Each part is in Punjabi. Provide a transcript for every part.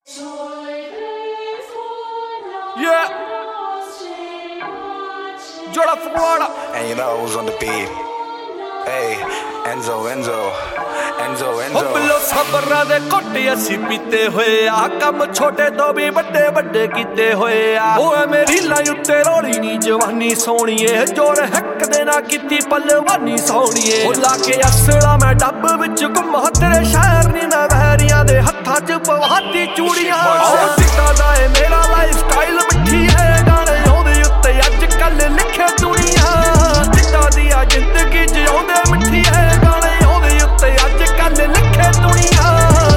Yeah. Jordan Florida. And you know who's on the beat. Hey, Enzo. ਬਿਲੋ ਸਬਰਾਂ ਦੇ ਘੁੱਟ ਅਸੀਂ ਪੀਤੇ ਹੋਏ ਆ ਕੰਮ ਛੋਟੇ ਤੋਂ ਵੀ ਵੱਡੇ ਵੱਡੇ ਕੀਤੇ ਹੋਏ ਆ ਓਏ ਮੇਰੀ লাই ਉੱਤੇ ਰੋਲੀ ਨੀ ਜਵਾਨੀ ਸੋਹਣੀਏ ਜੋਰ ਹੱਕ ਦੇ ਨਾ ਕੀਤੀ ਪਲਵਾਨੀ ਸੋਹਣੀਏ ਉਹ ਲਾ ਕੇ ਅਸਲਾ ਮੈਂ ਡੱਬ ਵਿੱਚ ਘੁੰਮਾ ਤੇਰੇ ਸ਼ਹਿਰ ਨੀ ਮੈਂ ਵਹਿਰੀਆਂ ਦੇ ਹੱਥਾਂ 'ਚ ਪਵਾਤੀ ਚੂੜੀਆਂ ਉਹ ਚਿੱਟਾ ਦਾ ਏ ਮੇਰਾ ਲਾਈਫ ਸਟਾਈਲ ਮਿੱਠੀ ਏ ਗਾਣੇ ਉਹਦੇ ਉੱਤੇ ਅੱਜ ਕੱਲ ਲਿਖੇ ਦੁਨੀਆ ਚਿੱਟਾ ਦੀ ਆ ਜ਼ਿੰਦਗੀ ਜਿਉਂਦੇ ਮਿੱਠੀ ਏ ਗਾਣੇ ਉਹਦੇ ਉੱਤੇ ਅੱਜ ਕੱਲ ਲਿਖੇ ਦੁਨੀਆ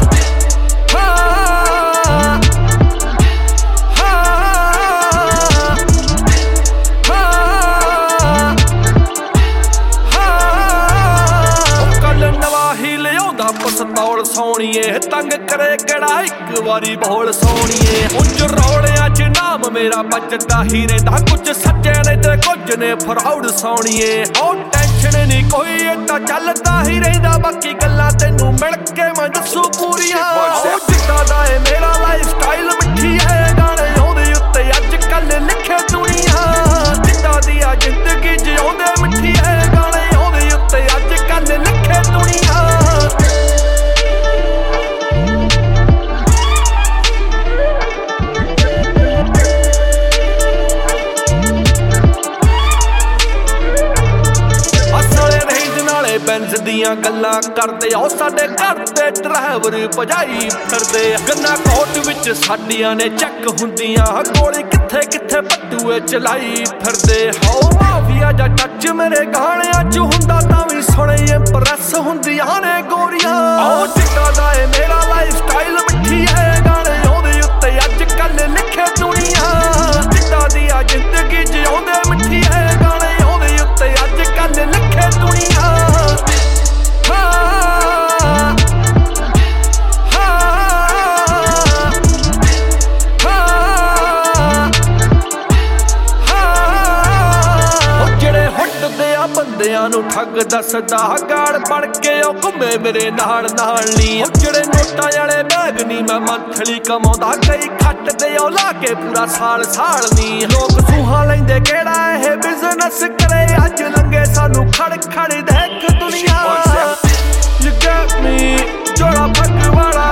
ਪਸਤੌਲ ਸੋਹਣੀਏ ਤੰਗ ਕਰੇ ਕਿਹੜਾ ਇੱਕ ਵਾਰੀ ਬੋਲ ਸੋਹਣੀਏ ਉੱਚ ਰੌਲਿਆਂ 'ਚ ਨਾਮ ਮੇਰਾ ਵੱਜਦਾ ਹੀ ਰਹਿੰਦਾ ਕੁਝ ਸੱਚੇ ਨੇ ਤੇ ਕੁਝ ਨੇ ਫਰਾਉਡ ਸੋਹਣੀਏ ਉਹ ਟੈਨਸ਼ਨ ਨਹੀਂ ਕੋਈ ਏਦਾਂ ਚੱਲਦਾ ਹੀ ਰਹਿੰਦਾ ਬਾਕੀ ਗੱਲਾਂ ਤੈਨੂੰ ਮਿਲ ਕੇ ਮੈਂ ਦੱਸੂ ਪੂਰੀਆਂ ਉਹ ਜਿੱਦਾਂ ਦਾ ਏ ਮੇਰਾ ਲਾਈਫ ਸਟਾਈਲ ਮਿੱਠੀ ਏ ਗਾਣੇ ਉਹਦੇ ਉੱਤੇ ਅੱਜ ਕੱਲ ਲਿਖੇ ਦੁਨੀਆ ਜਿੱਦਾਂ ਦੀ ਆ ਜ਼ਿੰਦਗੀ ਜਿਉਂਦੇ ਮਿੱਠੀ ਏ ਗਾਣੇ ਉਹਦੇ ਉੱਤੇ ਅੱਜ ਕੱਲ ਲਿਖੇ ਦੁਨੀਆ ਬੈਂਸ ਦੀਆਂ ਗੱਲਾਂ ਕਰਦੇ ਆ ਸਾਡੇ ਘਰ ਦੇ ਡਰਾਈਵਰ ਭਜਾਈ ਫਿਰਦੇ ਗੰਨਾ ਕੋਟ ਵਿੱਚ ਸਾਡੀਆਂ ਨੇ ਚੱਕ ਹੁੰਦੀਆਂ ਗੋਲੀ ਕਿੱਥੇ ਕਿੱਥੇ ਪੱਟੂਏ ਚਲਾਈ ਫਿਰਦੇ ਹੋ ਮਾਫੀਆ ਜਾਂ ਟੱਚ ਮੇਰੇ ਗਾਣਿਆਂ 'ਚ ਹੁੰਦਾ ਤਾਂ ਵੀ ਸੁਣੇ ਇੰਪ੍ਰੈਸ ਹੁੰਦੀਆਂ ਨੇ ਗੋਰੀਆਂ ਉਹ ਚਿੱਟਾ ਦਾ ਏ ਮੇਰਾ ਲਾਈਫ ਸਟਾਈਲ ਮਿੱਠੀ ਏ ਗਾਣੇ ਉਹਦੇ ਉੱਤੇ ਅੱਜ ਕੱਲ ਲਿਖੇ ਦੁਨੀਆ ਚਿੱਟਾ ਦੀ ਆ ਜ਼ਿੰਦਗੀ ਜਿਉਂਦੇ ਮਿੱਠੀ ਏ ਗਾਣੇ ਉਹਦੇ ਉੱਤੇ ਅੱਜ ਕੱਲ ਲਿਖੇ ਦੁਨੀਆ ਬੰਦਿਆਂ ਨੂੰ ਠੱਗ ਦੱਸਦਾ ਗਾੜ ਬਣ ਕੇ ਉਹ ਘੁੰਮੇ ਮੇਰੇ ਨਾਲ ਨੀ ਉਹ ਜਿਹੜੇ ਨੋਟਾਂ ਵਾਲੇ ਬੈਗ ਨੀ ਮੈਂ ਮੰਥਲੀ ਕਮਾਉਂਦਾ ਕਈ ਖੱਟਦੇ ਉਹ ਲਾ ਕੇ ਪੂਰਾ ਸਾਲ ਨੀ ਲੋਕ ਸੂਹਾਂ ਲੈਂਦੇ ਕਿਹੜਾ ਇਹ ਬਿਜ਼ਨਸ ਕਰੇ ਅੱਜ ਲੰਗੇ ਸਾਨੂੰ ਖੜ ਖੜ ਦੇਖ ਦੁਨੀਆ You got me ਜੋੜਾ ਫੱਕ ਵਾਲਾ